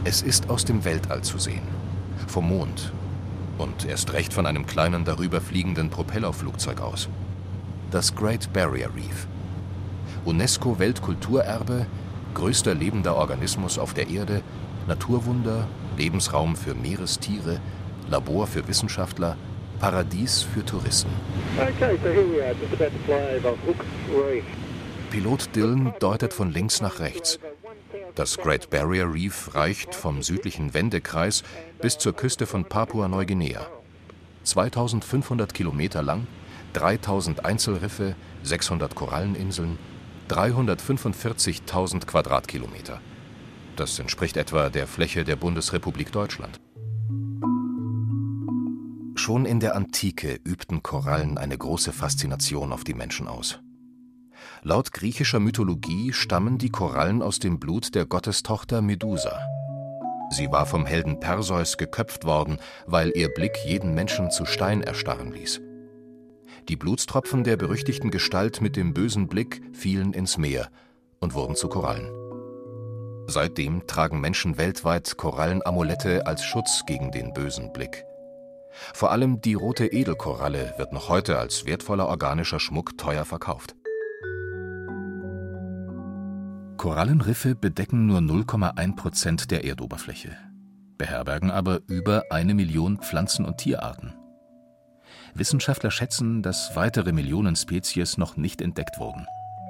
Es ist aus dem Weltall zu sehen, vom Mond und erst recht von einem kleinen darüber fliegenden Propellerflugzeug aus. Das Great Barrier Reef. UNESCO-Weltkulturerbe, größter lebender Organismus auf der Erde, Naturwunder, Lebensraum für Meerestiere, Labor für Wissenschaftler, Paradies für Touristen. Okay, so here we are, just about to fly over Hook Reef. Pilot Dillon deutet von links nach rechts. Das Great Barrier Reef reicht vom südlichen Wendekreis bis zur Küste von Papua-Neuguinea. 2500 Kilometer lang, 3000 Einzelriffe, 600 Koralleninseln, 345.000 Quadratkilometer. Das entspricht etwa der Fläche der Bundesrepublik Deutschland. Schon in der Antike übten Korallen eine große Faszination auf die Menschen aus. Laut griechischer Mythologie stammen die Korallen aus dem Blut der Gottestochter Medusa. Sie war vom Helden Perseus geköpft worden, weil ihr Blick jeden Menschen zu Stein erstarren ließ. Die Blutstropfen der berüchtigten Gestalt mit dem bösen Blick fielen ins Meer und wurden zu Korallen. Seitdem tragen Menschen weltweit Korallenamulette als Schutz gegen den bösen Blick. Vor allem die rote Edelkoralle wird noch heute als wertvoller organischer Schmuck teuer verkauft. Korallenriffe bedecken nur 0,1% der Erdoberfläche, beherbergen aber über 1 Million Pflanzen- und Tierarten. Wissenschaftler schätzen, dass weitere Millionen Spezies noch nicht entdeckt wurden.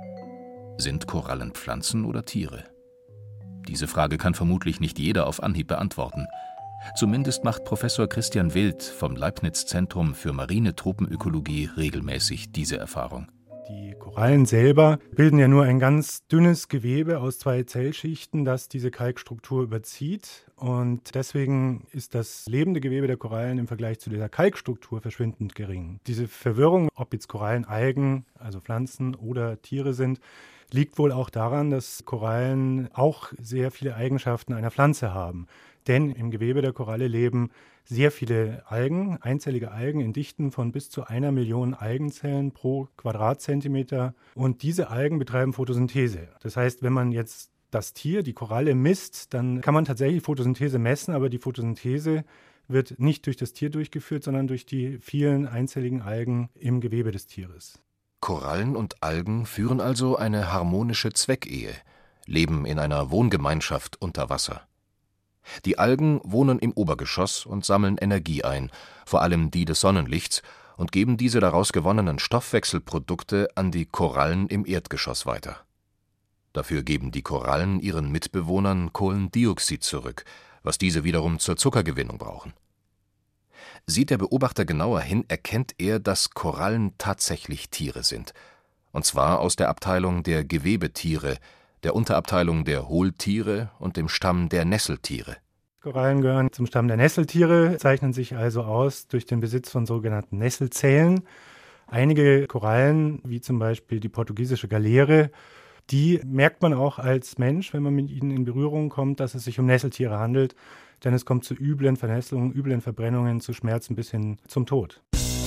Sind Korallen Pflanzen oder Tiere? Diese Frage kann vermutlich nicht jeder auf Anhieb beantworten. Zumindest macht Professor Christian Wild vom Leibniz-Zentrum für marine Tropenökologie regelmäßig diese Erfahrung. Die Korallen selber bilden ja nur ein ganz dünnes Gewebe aus 2 Zellschichten, das diese Kalkstruktur überzieht. Und deswegen ist das lebende Gewebe der Korallen im Vergleich zu dieser Kalkstruktur verschwindend gering. Diese Verwirrung, ob jetzt Korallen Algen, also Pflanzen oder Tiere sind, liegt wohl auch daran, dass Korallen auch sehr viele Eigenschaften einer Pflanze haben. Denn im Gewebe der Koralle leben sehr viele Algen, einzellige Algen in Dichten von bis zu 1 Million Algenzellen pro Quadratzentimeter. Und diese Algen betreiben Photosynthese. Das heißt, wenn man jetzt das Tier, die Koralle, misst, dann kann man tatsächlich Photosynthese messen, aber die Photosynthese wird nicht durch das Tier durchgeführt, sondern durch die vielen einzelligen Algen im Gewebe des Tieres. Korallen und Algen führen also eine harmonische Zweckehe, leben in einer Wohngemeinschaft unter Wasser. Die Algen wohnen im Obergeschoss und sammeln Energie ein, vor allem die des Sonnenlichts, und geben diese daraus gewonnenen Stoffwechselprodukte an die Korallen im Erdgeschoss weiter. Dafür geben die Korallen ihren Mitbewohnern Kohlendioxid zurück, was diese wiederum zur Zuckergewinnung brauchen. Sieht der Beobachter genauer hin, erkennt er, dass Korallen tatsächlich Tiere sind, und zwar aus der Abteilung der Gewebetiere, der Unterabteilung der Hohltiere und dem Stamm der Nesseltiere. Korallen gehören zum Stamm der Nesseltiere, zeichnen sich also aus durch den Besitz von sogenannten Nesselzellen. Einige Korallen, wie zum Beispiel die portugiesische Galeere, die merkt man auch als Mensch, wenn man mit ihnen in Berührung kommt, dass es sich um Nesseltiere handelt, denn es kommt zu üblen Vernässelungen, üblen Verbrennungen, zu Schmerzen bis hin zum Tod.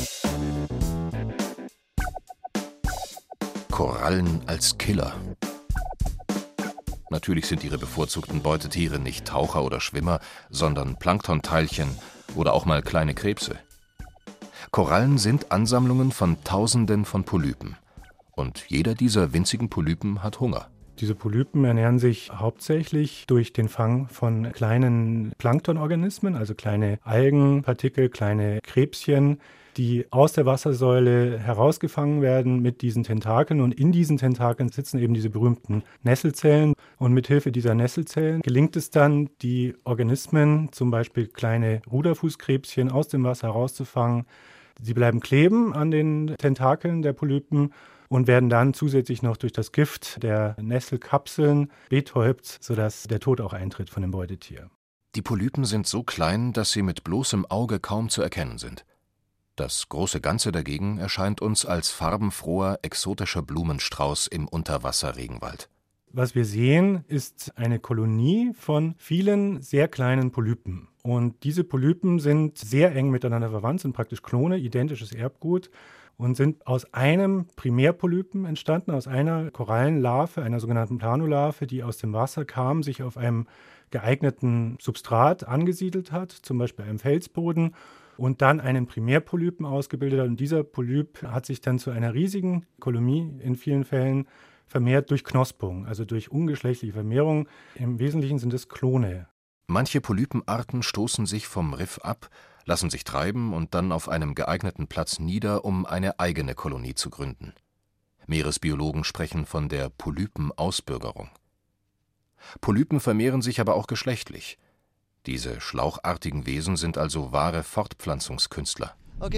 Korallen als Killer. Natürlich sind ihre bevorzugten Beutetiere nicht Taucher oder Schwimmer, sondern Planktonteilchen oder auch mal kleine Krebse. Korallen sind Ansammlungen von Tausenden von Polypen. Und jeder dieser winzigen Polypen hat Hunger. Diese Polypen ernähren sich hauptsächlich durch den Fang von kleinen Planktonorganismen, also kleine Algenpartikel, kleine Krebschen, die aus der Wassersäule herausgefangen werden mit diesen Tentakeln. Und in diesen Tentakeln sitzen eben diese berühmten Nesselzellen. Und mit Hilfe dieser Nesselzellen gelingt es dann, die Organismen, zum Beispiel kleine Ruderfußkrebschen, aus dem Wasser herauszufangen. Sie bleiben kleben an den Tentakeln der Polypen und werden dann zusätzlich noch durch das Gift der Nesselkapseln betäubt, sodass der Tod auch eintritt von dem Beutetier. Die Polypen sind so klein, dass sie mit bloßem Auge kaum zu erkennen sind. Das große Ganze dagegen erscheint uns als farbenfroher, exotischer Blumenstrauß im Unterwasserregenwald. Was wir sehen, ist eine Kolonie von vielen sehr kleinen Polypen. Und diese Polypen sind sehr eng miteinander verwandt, sind praktisch Klone, identisches Erbgut. und sind aus einem Primärpolypen entstanden, aus einer Korallenlarve, einer sogenannten Planolarve, die aus dem Wasser kam, sich auf einem geeigneten Substrat angesiedelt hat, zum Beispiel einem Felsboden, und dann einen Primärpolypen ausgebildet hat. Und dieser Polyp hat sich dann zu einer riesigen Kolonie in vielen Fällen vermehrt durch Knospung, also durch ungeschlechtliche Vermehrung. Im Wesentlichen sind es Klone. Manche Polypenarten stoßen sich vom Riff ab, lassen sich treiben und dann auf einem geeigneten Platz nieder, um eine eigene Kolonie zu gründen. Meeresbiologen sprechen von der Polypenausbürgerung. Polypen vermehren sich aber auch geschlechtlich. Diese schlauchartigen Wesen sind also wahre Fortpflanzungskünstler.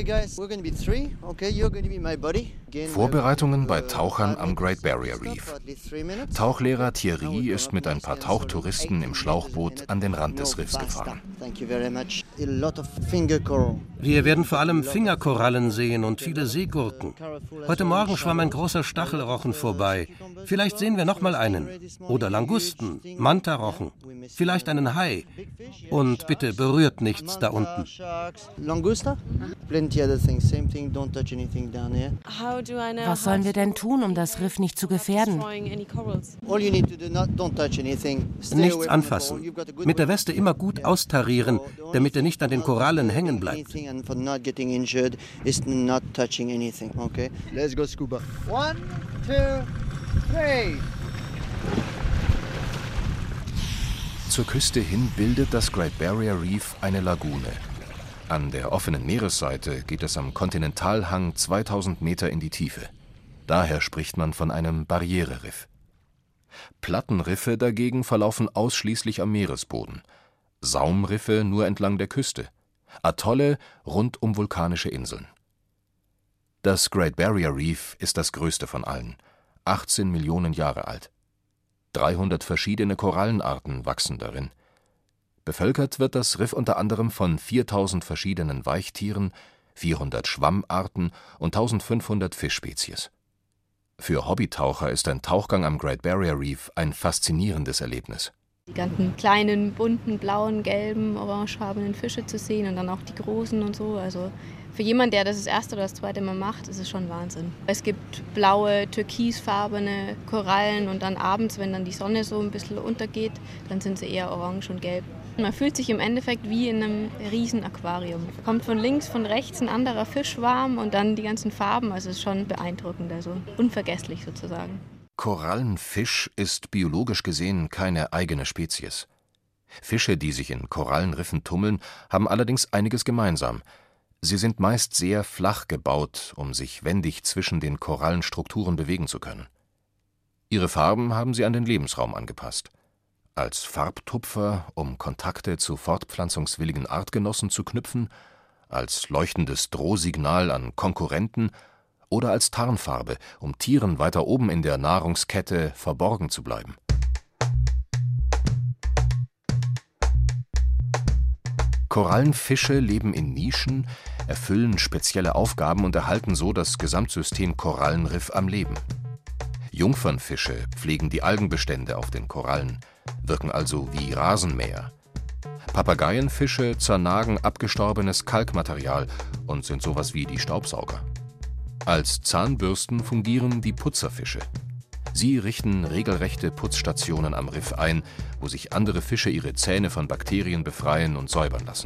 Vorbereitungen bei Tauchern am Great Barrier Reef. Tauchlehrer Thierry ist mit ein paar Tauchtouristen im Schlauchboot an den Rand des Riffs gefahren. Wir werden vor allem Fingerkorallen sehen und viele Seegurken. Heute Morgen schwamm ein großer Stachelrochen vorbei. Vielleicht sehen wir noch mal einen. Oder Langusten, Mantarochen, vielleicht einen Hai. Und bitte berührt nichts da unten. Was sollen wir denn tun, um das Riff nicht zu gefährden? Nichts anfassen. Mit der Weste immer gut austarieren, damit er nicht an den Korallen hängen bleibt. Let's go scuba. 1, 2, 3. Zur Küste hin bildet das Great Barrier Reef eine Lagune. An der offenen Meeresseite geht es am Kontinentalhang 2000 Meter in die Tiefe. Daher spricht man von einem Barriereriff. Plattenriffe dagegen verlaufen ausschließlich am Meeresboden, Saumriffe nur entlang der Küste, Atolle rund um vulkanische Inseln. Das Great Barrier Reef ist das größte von allen, 18 Millionen Jahre alt. 300 verschiedene Korallenarten wachsen darin. Bevölkert wird das Riff unter anderem von 4000 verschiedenen Weichtieren, 400 Schwammarten und 1500 Fischspezies. Für Hobbytaucher ist ein Tauchgang am Great Barrier Reef ein faszinierendes Erlebnis. Die ganzen kleinen, bunten, blauen, gelben, orangefarbenen Fische zu sehen und dann auch die großen und so. Also für jemanden, der das erste oder das zweite Mal macht, ist es schon Wahnsinn. Es gibt blaue, türkisfarbene Korallen und dann abends, wenn dann die Sonne so ein bisschen untergeht, dann sind sie eher orange und gelb. Man fühlt sich im Endeffekt wie in einem riesen Aquarium. Kommt von links, von rechts ein anderer Fischschwarm und dann die ganzen Farben. Also es ist schon beeindruckend, also unvergesslich sozusagen. Korallenfisch ist biologisch gesehen keine eigene Spezies. Fische, die sich in Korallenriffen tummeln, haben allerdings einiges gemeinsam. Sie sind meist sehr flach gebaut, um sich wendig zwischen den Korallenstrukturen bewegen zu können. Ihre Farben haben sie an den Lebensraum angepasst. Als Farbtupfer, um Kontakte zu fortpflanzungswilligen Artgenossen zu knüpfen, als leuchtendes Drohsignal an Konkurrenten oder als Tarnfarbe, um Tieren weiter oben in der Nahrungskette verborgen zu bleiben. Korallenfische leben in Nischen, erfüllen spezielle Aufgaben und erhalten so das Gesamtsystem Korallenriff am Leben. Jungfernfische pflegen die Algenbestände auf den Korallen, wirken also wie Rasenmäher. Papageienfische zernagen abgestorbenes Kalkmaterial und sind sowas wie die Staubsauger. Als Zahnbürsten fungieren die Putzerfische. Sie richten regelrechte Putzstationen am Riff ein, wo sich andere Fische ihre Zähne von Bakterien befreien und säubern lassen.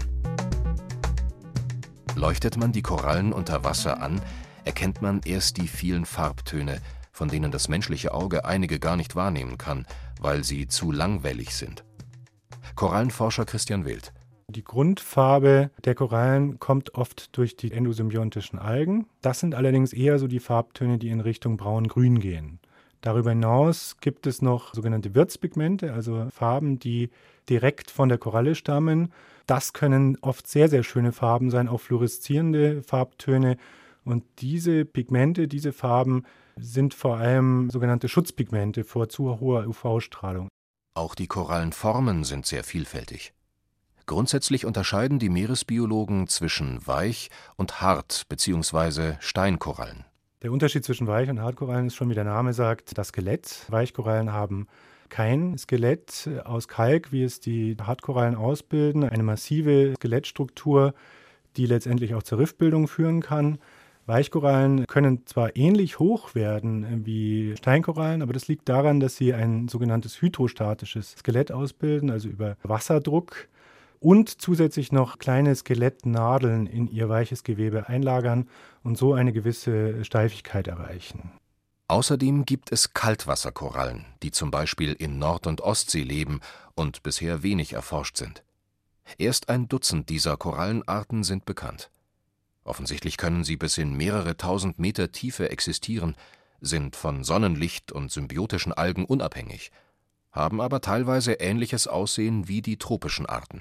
Leuchtet man die Korallen unter Wasser an, erkennt man erst die vielen Farbtöne, von denen das menschliche Auge einige gar nicht wahrnehmen kann, weil sie zu langwellig sind. Korallenforscher Christian Wild. Die Grundfarbe der Korallen kommt oft durch die endosymbiotischen Algen. Das sind allerdings eher so die Farbtöne, die in Richtung braun-grün gehen. Darüber hinaus gibt es noch sogenannte Wirtspigmente, also Farben, die direkt von der Koralle stammen. Das können oft sehr, sehr schöne Farben sein, auch fluoreszierende Farbtöne. Und diese Pigmente, diese Farben sind vor allem sogenannte Schutzpigmente vor zu hoher UV-Strahlung. Auch die Korallenformen sind sehr vielfältig. Grundsätzlich unterscheiden die Meeresbiologen zwischen Weich- und Hart- bzw. Steinkorallen. Der Unterschied zwischen Weich- und Hartkorallen ist schon, wie der Name sagt, das Skelett. Weichkorallen haben kein Skelett aus Kalk, wie es die Hartkorallen ausbilden, eine massive Skelettstruktur, die letztendlich auch zur Riffbildung führen kann. Weichkorallen können zwar ähnlich hoch werden wie Steinkorallen, aber das liegt daran, dass sie ein sogenanntes hydrostatisches Skelett ausbilden, also über Wasserdruck, und zusätzlich noch kleine Skelettnadeln in ihr weiches Gewebe einlagern und so eine gewisse Steifigkeit erreichen. Außerdem gibt es Kaltwasserkorallen, die zum Beispiel in Nord- und Ostsee leben und bisher wenig erforscht sind. Erst ein Dutzend dieser Korallenarten sind bekannt. Offensichtlich können sie bis in mehrere tausend Meter Tiefe existieren, sind von Sonnenlicht und symbiotischen Algen unabhängig, haben aber teilweise ähnliches Aussehen wie die tropischen Arten.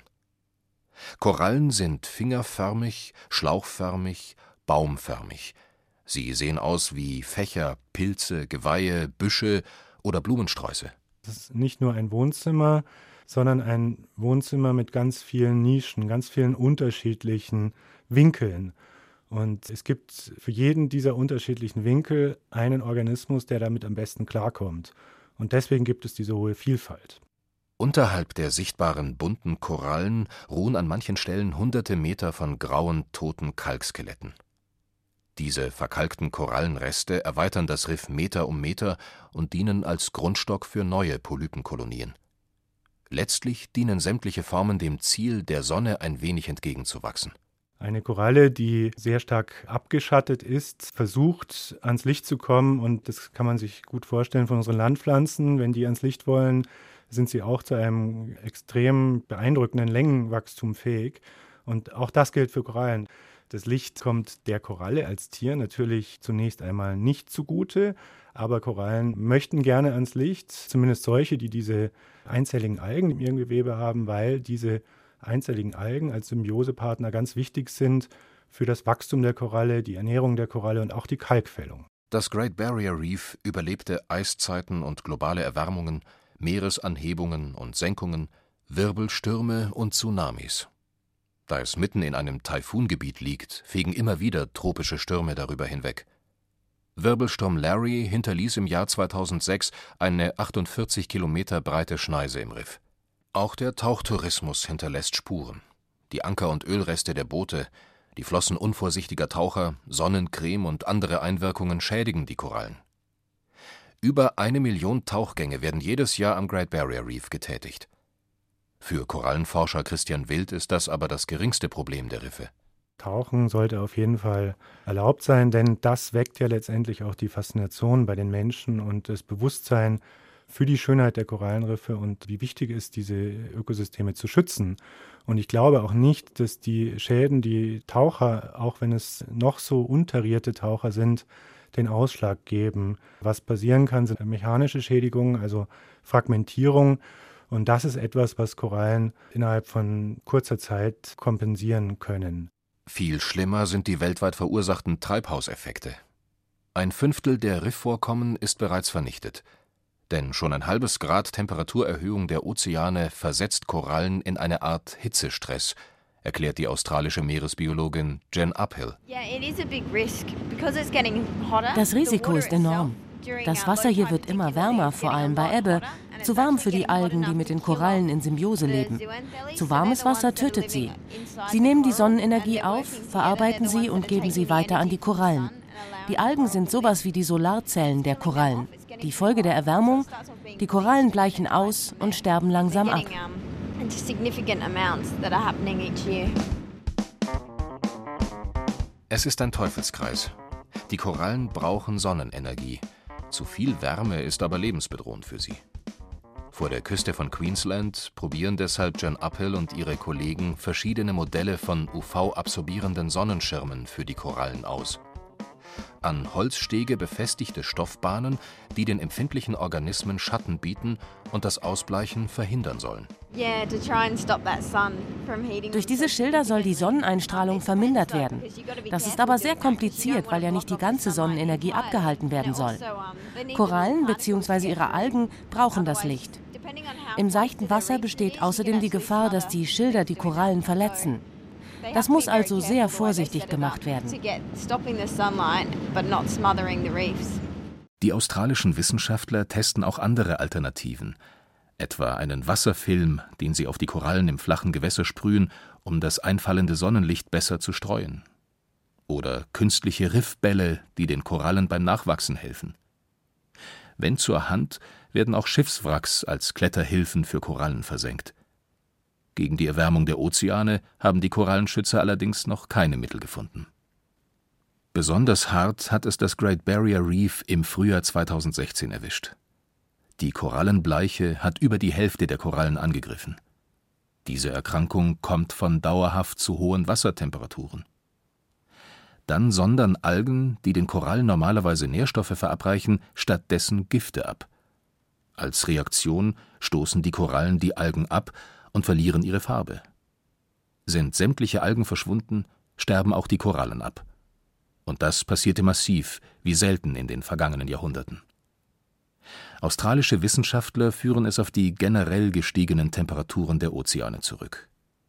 Korallen sind fingerförmig, schlauchförmig, baumförmig. Sie sehen aus wie Fächer, Pilze, Geweihe, Büsche oder Blumensträuße. Das ist nicht nur ein Wohnzimmer, sondern ein Wohnzimmer mit ganz vielen Nischen, ganz vielen unterschiedlichen Winkeln. Und es gibt für jeden dieser unterschiedlichen Winkel einen Organismus, der damit am besten klarkommt. Und deswegen gibt es diese hohe Vielfalt. Unterhalb der sichtbaren bunten Korallen ruhen an manchen Stellen hunderte Meter von grauen, toten Kalkskeletten. Diese verkalkten Korallenreste erweitern das Riff Meter um Meter und dienen als Grundstock für neue Polypenkolonien. Letztlich dienen sämtliche Formen dem Ziel, der Sonne ein wenig entgegenzuwachsen. Eine Koralle, die sehr stark abgeschattet ist, versucht ans Licht zu kommen, und das kann man sich gut vorstellen von unseren Landpflanzen. Wenn die ans Licht wollen, sind sie auch zu einem extrem beeindruckenden Längenwachstum fähig. Und auch das gilt für Korallen. Das Licht kommt der Koralle als Tier natürlich zunächst einmal nicht zugute, aber Korallen möchten gerne ans Licht, zumindest solche, die diese einzelligen Algen in ihrem Gewebe haben, weil diese einzelligen Algen als Symbiosepartner ganz wichtig sind für das Wachstum der Koralle, die Ernährung der Koralle und auch die Kalkfällung. Das Great Barrier Reef überlebte Eiszeiten und globale Erwärmungen, Meeresanhebungen und Senkungen, Wirbelstürme und Tsunamis. Da es mitten in einem Taifungebiet liegt, fegen immer wieder tropische Stürme darüber hinweg. Wirbelsturm Larry hinterließ im Jahr 2006 eine 48 Kilometer breite Schneise im Riff. Auch der Tauchtourismus hinterlässt Spuren. Die Anker- und Ölreste der Boote, die Flossen unvorsichtiger Taucher, Sonnencreme und andere Einwirkungen schädigen die Korallen. Über 1 Million Tauchgänge werden jedes Jahr am Great Barrier Reef getätigt. Für Korallenforscher Christian Wild ist das aber das geringste Problem der Riffe. Tauchen sollte auf jeden Fall erlaubt sein, denn das weckt ja letztendlich auch die Faszination bei den Menschen und das Bewusstsein für die Schönheit der Korallenriffe und wie wichtig es ist, diese Ökosysteme zu schützen. Und ich glaube auch nicht, dass die Schäden, die Taucher, auch wenn es noch so untarierte Taucher sind, den Ausschlag geben. Was passieren kann, sind mechanische Schädigungen, also Fragmentierung. Und das ist etwas, was Korallen innerhalb von kurzer Zeit kompensieren können. Viel schlimmer sind die weltweit verursachten Treibhauseffekte. 1/5 der Riffvorkommen ist bereits vernichtet. Denn schon ein halbes Grad Temperaturerhöhung der Ozeane versetzt Korallen in eine Art Hitzestress, erklärt die australische Meeresbiologin Jen Uphill. Das Risiko ist enorm. Das Wasser hier wird immer wärmer, vor allem bei Ebbe. Zu warm für die Algen, die mit den Korallen in Symbiose leben. Zu warmes Wasser tötet sie. Sie nehmen die Sonnenenergie auf, verarbeiten sie und geben sie weiter an die Korallen. Die Algen sind sowas wie die Solarzellen der Korallen. Die Folge der Erwärmung: die Korallen bleichen aus und sterben langsam ab. Es ist ein Teufelskreis. Die Korallen brauchen Sonnenenergie. Zu viel Wärme ist aber lebensbedrohend für sie. Vor der Küste von Queensland probieren deshalb Jen Uphill und ihre Kollegen verschiedene Modelle von UV-absorbierenden Sonnenschirmen für die Korallen aus. An Holzstege befestigte Stoffbahnen, die den empfindlichen Organismen Schatten bieten und das Ausbleichen verhindern sollen. Durch diese Schilder soll die Sonneneinstrahlung vermindert werden. Das ist aber sehr kompliziert, weil ja nicht die ganze Sonnenenergie abgehalten werden soll. Korallen bzw. ihre Algen brauchen das Licht. Im seichten Wasser besteht außerdem die Gefahr, dass die Schilder die Korallen verletzen. Das muss also sehr vorsichtig gemacht werden. Die australischen Wissenschaftler testen auch andere Alternativen, etwa einen Wasserfilm, den sie auf die Korallen im flachen Gewässer sprühen, um das einfallende Sonnenlicht besser zu streuen. oder künstliche Riffbälle, die den Korallen beim Nachwachsen helfen. Wenn zur Hand, werden auch Schiffswracks als Kletterhilfen für Korallen versenkt. Gegen die Erwärmung der Ozeane haben die Korallenschützer allerdings noch keine Mittel gefunden. Besonders hart hat es das Great Barrier Reef im Frühjahr 2016 erwischt. Die Korallenbleiche hat über die Hälfte der Korallen angegriffen. Diese Erkrankung kommt von dauerhaft zu hohen Wassertemperaturen. Dann sondern Algen, die den Korallen normalerweise Nährstoffe verabreichen, stattdessen Gifte ab. Als Reaktion stoßen die Korallen die Algen ab und verlieren ihre Farbe. Sind sämtliche Algen verschwunden, sterben auch die Korallen ab. Und das passierte massiv, wie selten in den vergangenen Jahrhunderten. Australische Wissenschaftler führen es auf die generell gestiegenen Temperaturen der Ozeane zurück.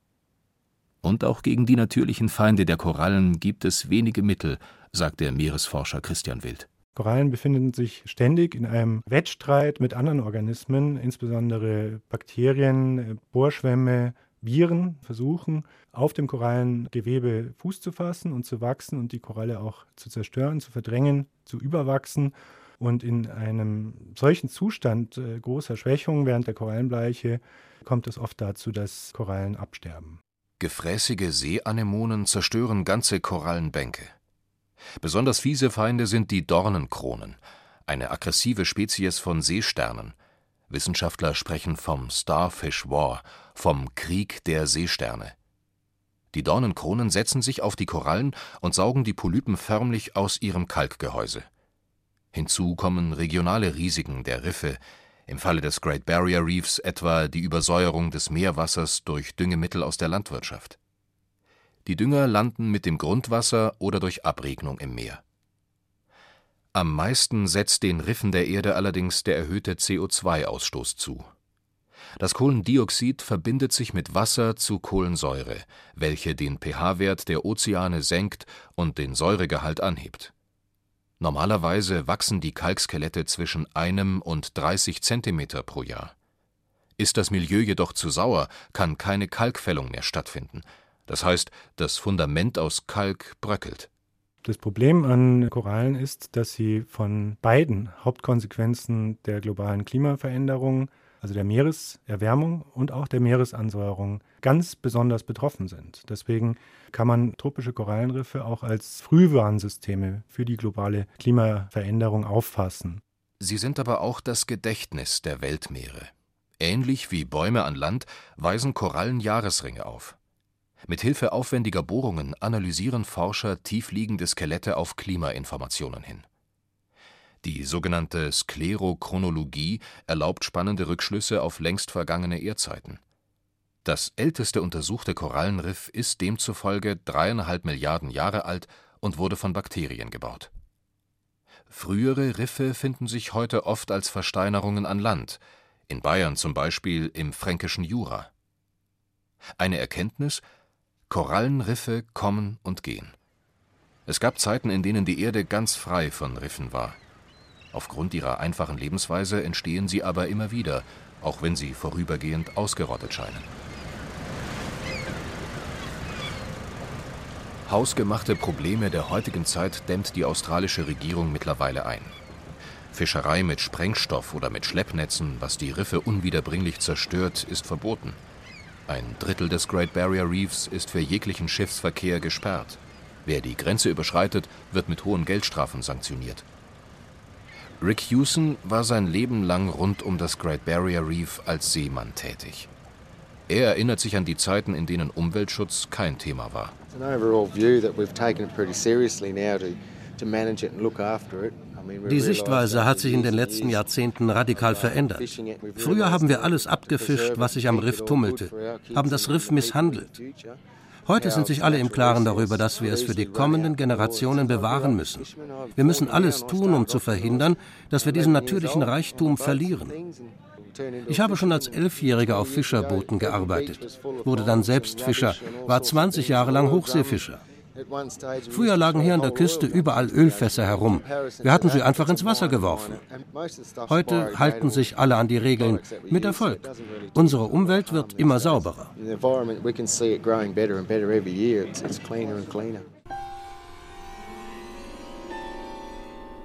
Und auch gegen die natürlichen Feinde der Korallen gibt es wenige Mittel, sagt der Meeresforscher Christian Wild. Korallen befinden sich ständig in einem Wettstreit mit anderen Organismen, insbesondere Bakterien, Bohrschwämme, Viren versuchen, auf dem Korallengewebe Fuß zu fassen und zu wachsen und die Koralle auch zu zerstören, zu verdrängen, zu überwachsen. Und in einem solchen Zustand großer Schwächung während der Korallenbleiche kommt es oft dazu, dass Korallen absterben. Gefräßige Seeanemonen zerstören ganze Korallenbänke. Besonders fiese Feinde sind die Dornenkronen, eine aggressive Spezies von Seesternen. Wissenschaftler sprechen vom Starfish War, vom Krieg der Seesterne. Die Dornenkronen setzen sich auf die Korallen und saugen die Polypen förmlich aus ihrem Kalkgehäuse. Hinzu kommen regionale Risiken der Riffe, im Falle des Great Barrier Reefs etwa die Übersäuerung des Meerwassers durch Düngemittel aus der Landwirtschaft. Die Dünger landen mit dem Grundwasser oder durch Abregnung im Meer. Am meisten setzt den Riffen der Erde allerdings der erhöhte CO2-Ausstoß zu. Das Kohlendioxid verbindet sich mit Wasser zu Kohlensäure, welche den pH-Wert der Ozeane senkt und den Säuregehalt anhebt. Normalerweise wachsen die Kalkskelette zwischen 1 und 30 Zentimeter pro Jahr. Ist das Milieu jedoch zu sauer, kann keine Kalkfällung mehr stattfinden. Das heißt, das Fundament aus Kalk bröckelt. Das Problem an Korallen ist, dass sie von beiden Hauptkonsequenzen der globalen Klimaveränderung, also der Meereserwärmung und auch der Meeresansäuerung, ganz besonders betroffen sind. Deswegen kann man tropische Korallenriffe auch als Frühwarnsysteme für die globale Klimaveränderung auffassen. Sie sind aber auch das Gedächtnis der Weltmeere. Ähnlich wie Bäume an Land weisen Korallen Jahresringe auf. Mit Hilfe aufwendiger Bohrungen analysieren Forscher tiefliegende Skelette auf Klimainformationen hin. Die sogenannte Sklerochronologie erlaubt spannende Rückschlüsse auf längst vergangene Erdzeiten. Das älteste untersuchte Korallenriff ist demzufolge 3,5 Milliarden Jahre alt und wurde von Bakterien gebaut. Frühere Riffe finden sich heute oft als Versteinerungen an Land, in Bayern zum Beispiel im fränkischen Jura. Eine Erkenntnis: Korallenriffe kommen und gehen. Es gab Zeiten, in denen die Erde ganz frei von Riffen war. Aufgrund ihrer einfachen Lebensweise entstehen sie aber immer wieder, auch wenn sie vorübergehend ausgerottet scheinen. Hausgemachte Probleme der heutigen Zeit dämmt die australische Regierung mittlerweile ein. Fischerei mit Sprengstoff oder mit Schleppnetzen, was die Riffe unwiederbringlich zerstört, ist verboten. 1/3 des Great Barrier Reefs ist für jeglichen Schiffsverkehr gesperrt. Wer die Grenze überschreitet, wird mit hohen Geldstrafen sanktioniert. Rick Hewson war sein Leben lang rund um das Great Barrier Reef als Seemann tätig. Er erinnert sich an die Zeiten, in denen Umweltschutz kein Thema war. Die Sichtweise hat sich in den letzten Jahrzehnten radikal verändert. Früher haben wir alles abgefischt, was sich am Riff tummelte, haben das Riff misshandelt. Heute sind sich alle im Klaren darüber, dass wir es für die kommenden Generationen bewahren müssen. Wir müssen alles tun, um zu verhindern, dass wir diesen natürlichen Reichtum verlieren. Ich habe schon als 11-Jähriger auf Fischerbooten gearbeitet, wurde dann selbst Fischer, war 20 Jahre lang Hochseefischer. Früher lagen hier an der Küste überall Ölfässer herum. Wir hatten sie einfach ins Wasser geworfen. Heute halten sich alle an die Regeln, mit Erfolg. Unsere Umwelt wird immer sauberer.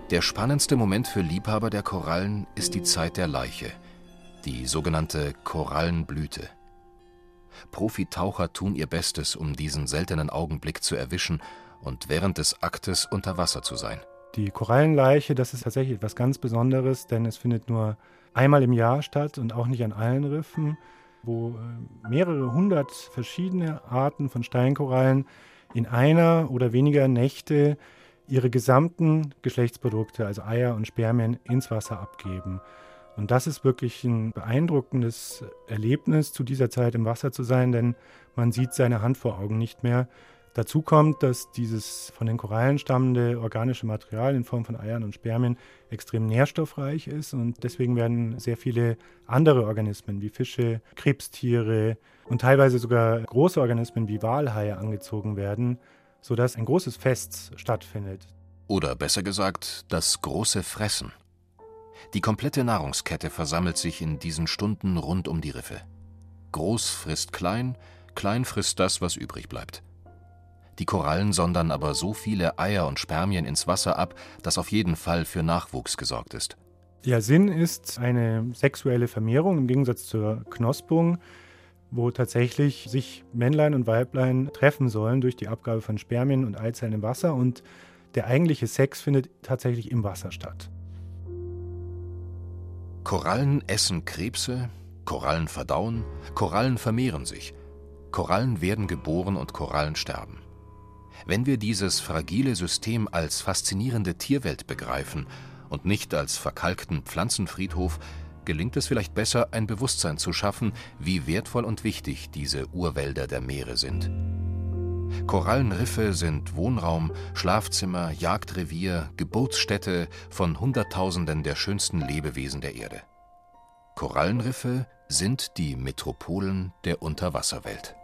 Der spannendste Moment für Liebhaber der Korallen ist die Zeit der Laiche, die sogenannte Korallenblüte. Profitaucher tun ihr Bestes, um diesen seltenen Augenblick zu erwischen und während des Aktes unter Wasser zu sein. Die Korallenleiche, das ist tatsächlich etwas ganz Besonderes, denn es findet nur einmal im Jahr statt und auch nicht an allen Riffen, wo mehrere hundert verschiedene Arten von Steinkorallen in einer oder weniger Nächte ihre gesamten Geschlechtsprodukte, also Eier und Spermien, ins Wasser abgeben. Und das ist wirklich ein beeindruckendes Erlebnis, zu dieser Zeit im Wasser zu sein, denn man sieht seine Hand vor Augen nicht mehr. Dazu kommt, dass dieses von den Korallen stammende organische Material in Form von Eiern und Spermien extrem nährstoffreich ist und deswegen werden sehr viele andere Organismen wie Fische, Krebstiere und teilweise sogar große Organismen wie Walhaie angezogen werden, sodass ein großes Fest stattfindet. Oder besser gesagt, das große Fressen. Die komplette Nahrungskette versammelt sich in diesen Stunden rund um die Riffe. Groß frisst klein, klein frisst das, was übrig bleibt. Die Korallen sondern aber so viele Eier und Spermien ins Wasser ab, dass auf jeden Fall für Nachwuchs gesorgt ist. Ja, Sinn ist eine sexuelle Vermehrung im Gegensatz zur Knospung, wo tatsächlich sich Männlein und Weiblein treffen sollen durch die Abgabe von Spermien und Eizellen im Wasser und der eigentliche Sex findet tatsächlich im Wasser statt. Korallen essen Krebse, Korallen verdauen, Korallen vermehren sich. Korallen werden geboren und Korallen sterben. Wenn wir dieses fragile System als faszinierende Tierwelt begreifen und nicht als verkalkten Pflanzenfriedhof, gelingt es vielleicht besser, ein Bewusstsein zu schaffen, wie wertvoll und wichtig diese Urwälder der Meere sind. Korallenriffe sind Wohnraum, Schlafzimmer, Jagdrevier, Geburtsstätte von Hunderttausenden der schönsten Lebewesen der Erde. Korallenriffe sind die Metropolen der Unterwasserwelt.